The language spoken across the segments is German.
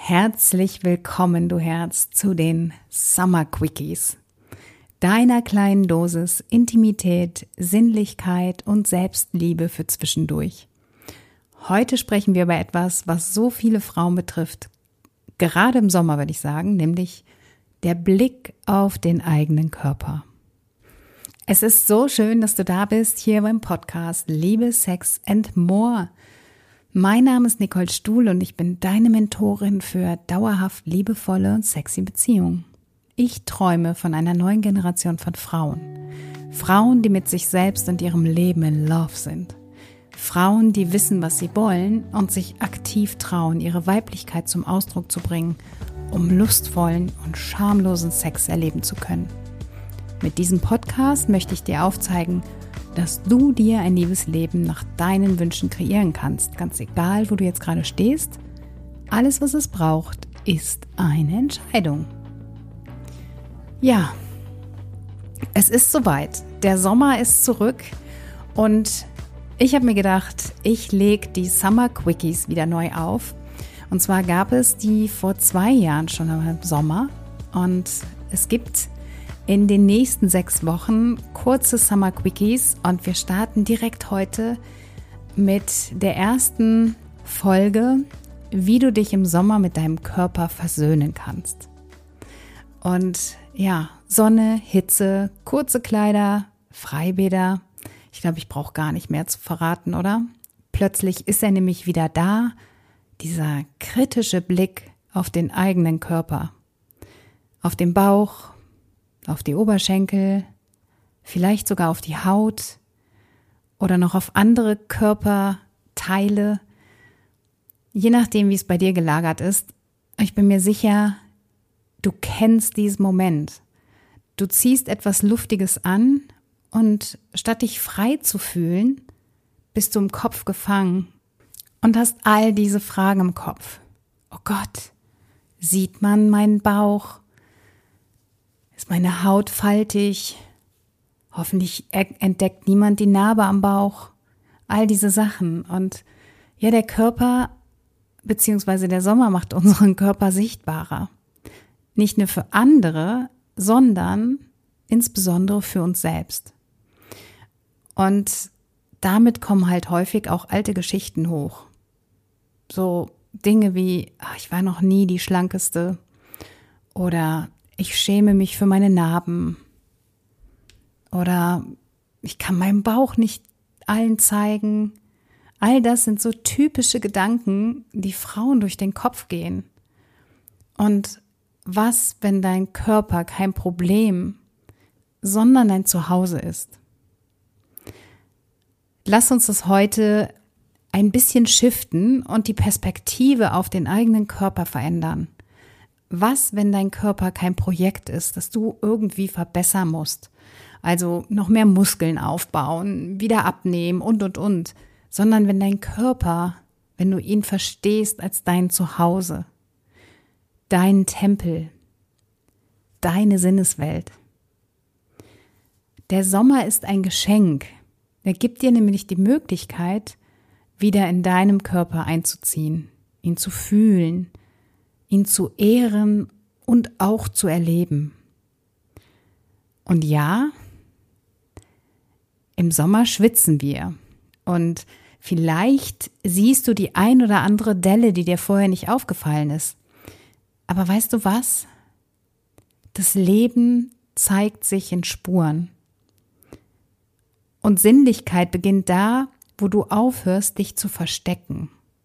Herzlich willkommen, du Herz, zu den Summer Quickies, deiner kleinen Dosis Intimität, Sinnlichkeit und Selbstliebe für zwischendurch. Heute sprechen wir über etwas, was so viele Frauen betrifft, gerade im Sommer würde ich sagen, nämlich der Blick auf den eigenen Körper. Es ist so schön, dass du da bist, hier beim Podcast Liebe, Sex and More. Mein Name ist Nicole Stuhl und ich bin deine Mentorin für dauerhaft liebevolle und sexy Beziehungen. Ich träume von einer neuen Generation von Frauen. Frauen, die mit sich selbst und ihrem Leben in Love sind. Frauen, die wissen, was sie wollen und sich aktiv trauen, ihre Weiblichkeit zum Ausdruck zu bringen, um lustvollen und schamlosen Sex erleben zu können. Mit diesem Podcast möchte ich dir aufzeigen, dass du dir ein Liebesleben nach deinen Wünschen kreieren kannst, ganz egal, wo du jetzt gerade stehst. Alles, was es braucht, ist eine Entscheidung. Ja, es ist soweit. Der Sommer ist zurück und ich habe mir gedacht, ich lege die Summer Quickies wieder neu auf. Und zwar gab es die vor 2 Jahren schon im Sommer und es gibt in den nächsten 6 Wochen kurze Summer Quickies und wir starten direkt heute mit der ersten Folge, wie du dich im Sommer mit deinem Körper versöhnen kannst. Und ja, Sonne, Hitze, kurze Kleider, Freibäder. Ich glaube, ich brauche gar nicht mehr zu verraten, oder? Plötzlich ist er nämlich wieder da, dieser kritische Blick auf den eigenen Körper, auf den Bauch, auf die Oberschenkel, vielleicht sogar auf die Haut oder noch auf andere Körperteile, je nachdem, wie es bei dir gelagert ist. Ich bin mir sicher, du kennst diesen Moment. Du ziehst etwas Luftiges an und statt dich frei zu fühlen, bist du im Kopf gefangen und hast all diese Fragen im Kopf. Oh Gott, sieht man meinen Bauch? Ist meine Haut faltig? Hoffentlich entdeckt niemand die Narbe am Bauch. All diese Sachen. Und ja, der Körper bzw. der Sommer macht unseren Körper sichtbarer. Nicht nur für andere, sondern insbesondere für uns selbst. Und damit kommen halt häufig auch alte Geschichten hoch. So Dinge wie, ich war noch nie die Schlankeste oder ich schäme mich für meine Narben oder ich kann meinen Bauch nicht allen zeigen. All das sind so typische Gedanken, die Frauen durch den Kopf gehen. Und was, wenn dein Körper kein Problem, sondern dein Zuhause ist? Lass uns das heute ein bisschen shiften und die Perspektive auf den eigenen Körper verändern. Was, wenn dein Körper kein Projekt ist, das du irgendwie verbessern musst? Also noch mehr Muskeln aufbauen, wieder abnehmen und, sondern wenn dein Körper, wenn du ihn verstehst als dein Zuhause, dein Tempel, deine Sinneswelt. Der Sommer ist ein Geschenk. Er gibt dir nämlich die Möglichkeit, wieder in deinem Körper einzuziehen, ihn zu fühlen, ihn zu ehren und auch zu erleben. Und ja, im Sommer schwitzen wir und vielleicht siehst du die ein oder andere Delle, die dir vorher nicht aufgefallen ist. Aber weißt du was? Das Leben zeigt sich in Spuren. Und Sinnlichkeit beginnt da, wo du aufhörst, dich zu verstecken.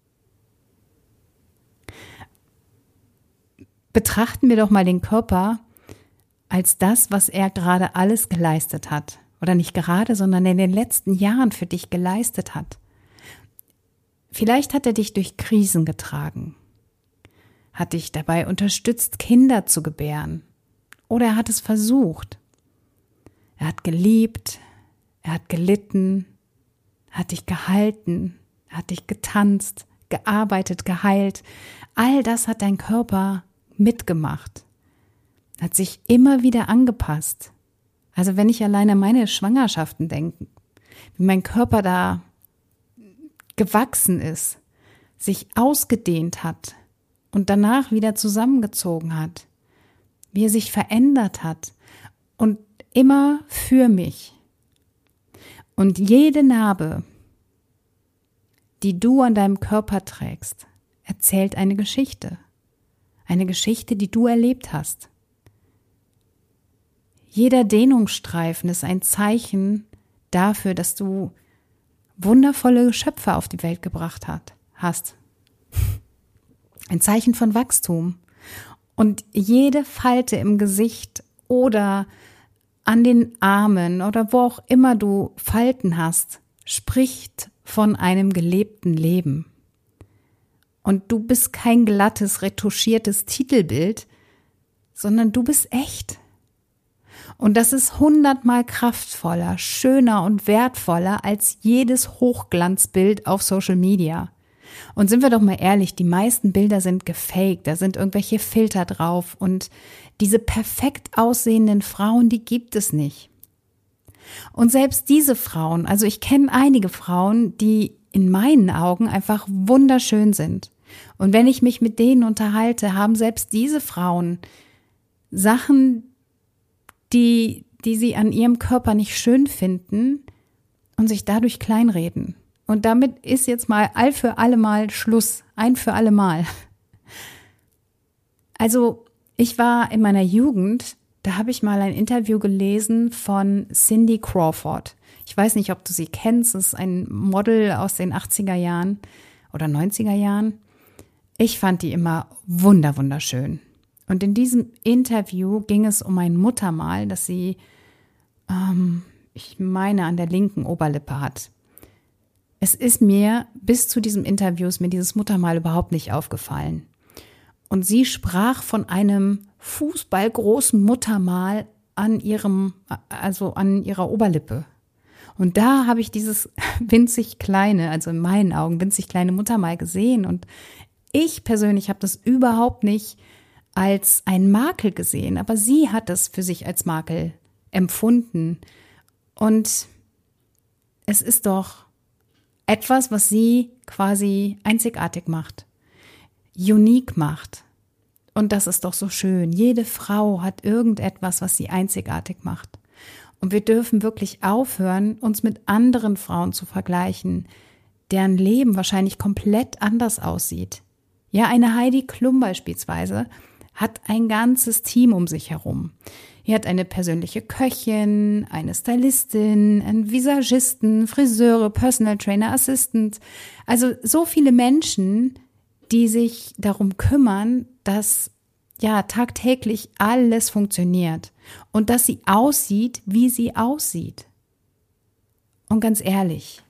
Betrachten wir doch mal den Körper als das, was er gerade alles geleistet hat. Oder nicht gerade, sondern in den letzten Jahren für dich geleistet hat. Vielleicht hat er dich durch Krisen getragen, hat dich dabei unterstützt, Kinder zu gebären. Oder er hat es versucht. Er hat geliebt, er hat gelitten, er hat dich gehalten, er hat dich getanzt, gearbeitet, geheilt. All das hat dein Körper mitgemacht, hat sich immer wieder angepasst. Also wenn ich alleine an meine Schwangerschaften denke, wie mein Körper da gewachsen ist, sich ausgedehnt hat, und danach wieder zusammengezogen hat, wie er sich verändert hat und immer für mich. Und jede Narbe, die du an deinem Körper trägst, erzählt eine Geschichte, die du erlebt hast. Jeder Dehnungsstreifen ist ein Zeichen dafür, dass du wundervolle Geschöpfe auf die Welt gebracht hast. Ein Zeichen von Wachstum. Und jede Falte im Gesicht oder an den Armen oder wo auch immer du Falten hast, spricht von einem gelebten Leben. Und du bist kein glattes, retuschiertes Titelbild, sondern du bist echt. Und das ist 100-mal kraftvoller, schöner und wertvoller als jedes Hochglanzbild auf Social Media. Und sind wir doch mal ehrlich, die meisten Bilder sind gefaked, da sind irgendwelche Filter drauf und diese perfekt aussehenden Frauen, die gibt es nicht. Und selbst diese Frauen, also ich kenne einige Frauen, die in meinen Augen einfach wunderschön sind. Und wenn ich mich mit denen unterhalte, haben selbst diese Frauen Sachen, die sie an ihrem Körper nicht schön finden und sich dadurch kleinreden. Und damit ist jetzt mal all für alle Mal Schluss, ein für alle Mal. Also ich war in meiner Jugend, da habe ich mal ein Interview gelesen von Cindy Crawford. Ich weiß nicht, ob du sie kennst, das ist ein Model aus den 80er Jahren oder 90er Jahren. Ich fand die immer wunderschön. Und in diesem Interview ging es um ein Muttermal, das sie, ich meine, an der linken Oberlippe hat. Es ist mir bis zu diesem Interview mir dieses Muttermal überhaupt nicht aufgefallen. Und sie sprach von einem fußballgroßen Muttermal an ihrer Oberlippe. Und da habe ich dieses winzig kleine, also in meinen Augen winzig kleine Muttermal gesehen. Und ich persönlich habe das überhaupt nicht als ein Makel gesehen, aber sie hat es für sich als Makel empfunden. Und es ist doch etwas, was sie quasi einzigartig macht, unique macht. Und das ist doch so schön. Jede Frau hat irgendetwas, was sie einzigartig macht. Und wir dürfen wirklich aufhören, uns mit anderen Frauen zu vergleichen, deren Leben wahrscheinlich komplett anders aussieht. Ja, eine Heidi Klum beispielsweise hat ein ganzes Team um sich herum. Sie hat eine persönliche Köchin, eine Stylistin, einen Visagisten, Friseure, Personal Trainer, Assistant. Also so viele Menschen, die sich darum kümmern, dass ja tagtäglich alles funktioniert und dass sie aussieht, wie sie aussieht. Und ganz ehrlich,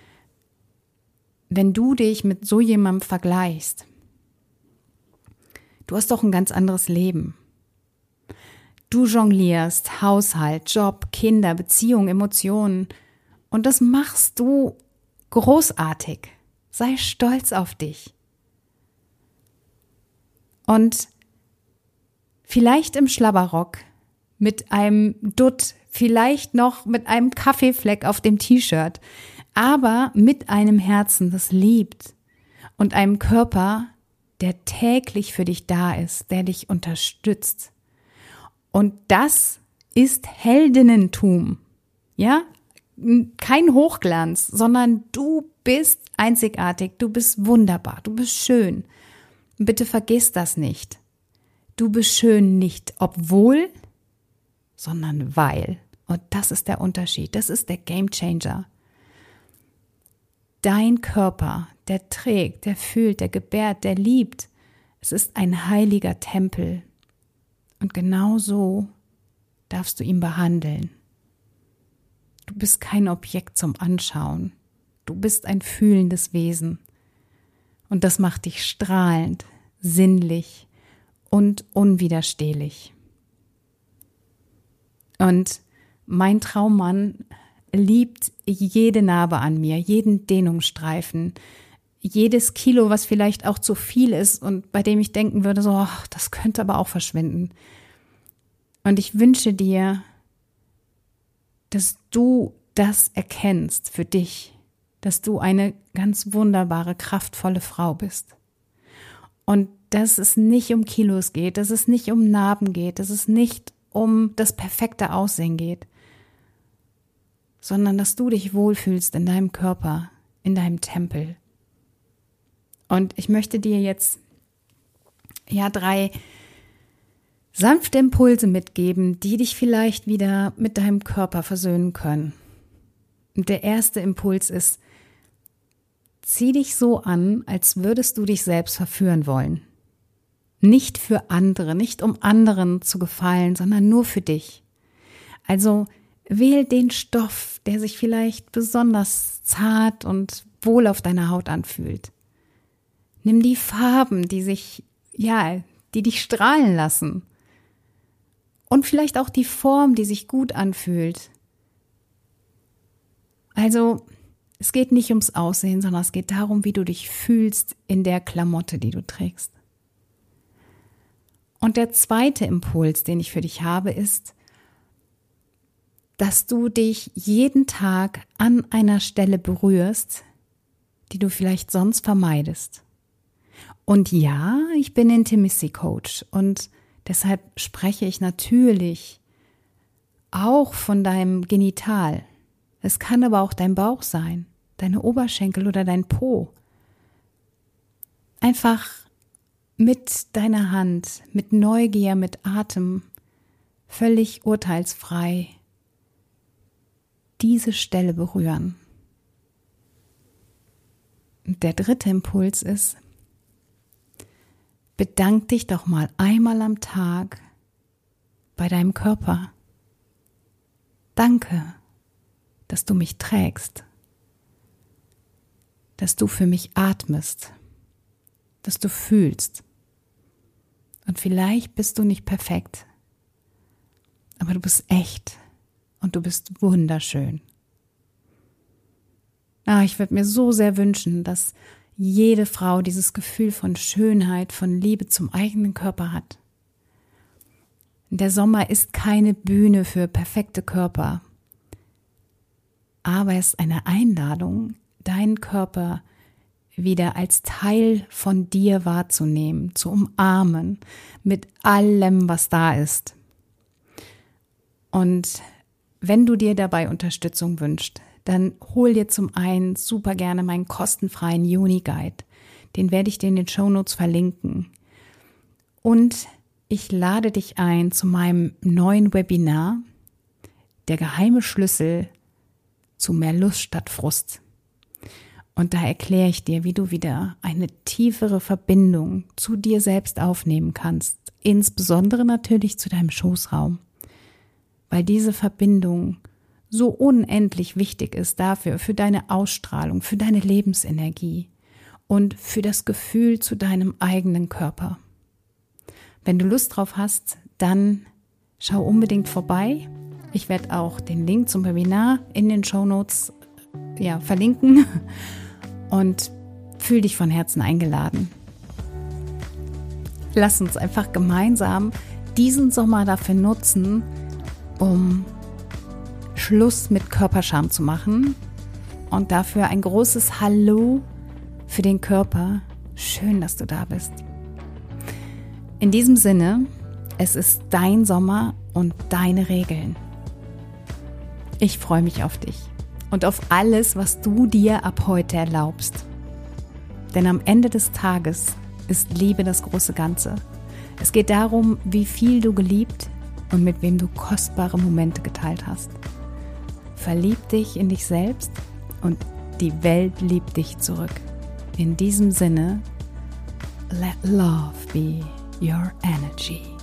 wenn du dich mit so jemandem vergleichst, du hast doch ein ganz anderes Leben. Du jonglierst Haushalt, Job, Kinder, Beziehung, Emotionen und das machst du großartig. Sei stolz auf dich. Und vielleicht im Schlabberrock, mit einem Dutt, vielleicht noch mit einem Kaffeefleck auf dem T-Shirt, aber mit einem Herzen, das liebt und einem Körper, der täglich für dich da ist, der dich unterstützt. Und das ist Heldinnentum, ja? Kein Hochglanz, sondern du bist einzigartig, du bist wunderbar, du bist schön. Bitte vergiss das nicht. Du bist schön nicht obwohl, sondern weil. Und das ist der Unterschied, das ist der Gamechanger. Dein Körper, der trägt, der fühlt, der gebärt, der liebt. Es ist ein heiliger Tempel. Und genau so darfst du ihn behandeln. Du bist kein Objekt zum Anschauen. Du bist ein fühlendes Wesen. Und das macht dich strahlend, sinnlich und unwiderstehlich. Und mein Traummann liebt jede Narbe an mir, jeden Dehnungsstreifen, jedes Kilo, was vielleicht auch zu viel ist und bei dem ich denken würde, so, ach, das könnte aber auch verschwinden. Und ich wünsche dir, dass du das erkennst für dich, dass du eine ganz wunderbare, kraftvolle Frau bist. Und dass es nicht um Kilos geht, dass es nicht um Narben geht, dass es nicht um das perfekte Aussehen geht, sondern dass du dich wohlfühlst in deinem Körper, in deinem Tempel. Und ich möchte dir jetzt 3 sanfte Impulse mitgeben, die dich vielleicht wieder mit deinem Körper versöhnen können. Und der erste Impuls ist: Zieh dich so an, als würdest du dich selbst verführen wollen. Nicht für andere, nicht um anderen zu gefallen, sondern nur für dich. Also wähl den Stoff, der sich vielleicht besonders zart und wohl auf deiner Haut anfühlt. Nimm die Farben, die dich strahlen lassen. Und vielleicht auch die Form, die sich gut anfühlt. Also, es geht nicht ums Aussehen, sondern es geht darum, wie du dich fühlst in der Klamotte, die du trägst. Und der zweite Impuls, den ich für dich habe, ist, dass du dich jeden Tag an einer Stelle berührst, die du vielleicht sonst vermeidest. Und ja, ich bin Intimacy Coach und deshalb spreche ich natürlich auch von deinem Genital. Es kann aber auch dein Bauch sein, deine Oberschenkel oder dein Po. Einfach mit deiner Hand, mit Neugier, mit Atem, völlig urteilsfrei diese Stelle berühren. Und der dritte Impuls ist: Bedank dich doch mal einmal am Tag bei deinem Körper. Danke, dass du mich trägst, dass du für mich atmest, dass du fühlst. Und vielleicht bist du nicht perfekt, aber du bist echt und du bist wunderschön. Ich würde mir so sehr wünschen, dass jede Frau dieses Gefühl von Schönheit, von Liebe zum eigenen Körper hat. Der Sommer ist keine Bühne für perfekte Körper, aber es ist eine Einladung, deinen Körper wieder als Teil von dir wahrzunehmen, zu umarmen, mit allem, was da ist. Und wenn du dir dabei Unterstützung wünschst, dann hol dir zum einen super gerne meinen kostenfreien Juni-Guide. Den werde ich dir in den Shownotes verlinken. Und ich lade dich ein zu meinem neuen Webinar, der geheime Schlüssel zu mehr Lust statt Frust. Und da erkläre ich dir, wie du wieder eine tiefere Verbindung zu dir selbst aufnehmen kannst, insbesondere natürlich zu deinem Schoßraum, weil diese Verbindung so unendlich wichtig ist dafür, für deine Ausstrahlung, für deine Lebensenergie und für das Gefühl zu deinem eigenen Körper. Wenn du Lust drauf hast, dann schau unbedingt vorbei. Ich werde auch den Link zum Webinar in den Shownotes verlinken und fühl dich von Herzen eingeladen. Lass uns einfach gemeinsam diesen Sommer dafür nutzen, um Schluss mit Körperscham zu machen und dafür ein großes Hallo für den Körper. Schön, dass du da bist. In diesem Sinne, es ist dein Sommer und deine Regeln. Ich freue mich auf dich und auf alles, was du dir ab heute erlaubst. Denn am Ende des Tages ist Liebe das große Ganze. Es geht darum, wie viel du geliebt und mit wem du kostbare Momente geteilt hast. Verlieb dich in dich selbst und die Welt liebt dich zurück. In diesem Sinne, let love be your energy.